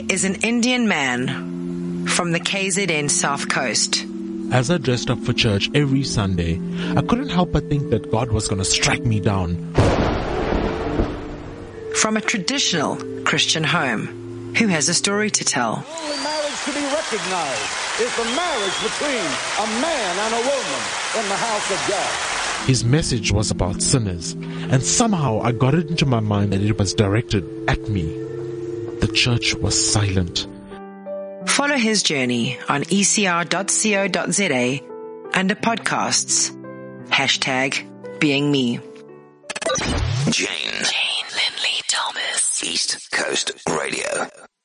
is an Indian man from the KZN South Coast. As I dressed up for church every Sunday, I couldn't help but think that God was going to strike me down. From a traditional Christian home, who has a story to tell. The only marriage to be recognized is the marriage between a man and a woman in the house of God. His message was about sinners, and somehow I got it into my mind that it was directed at me. The church was silent. Follow his journey on ecr.co.za under podcasts. #BeingMe. Jane Lindley Thomas, East Coast Radio.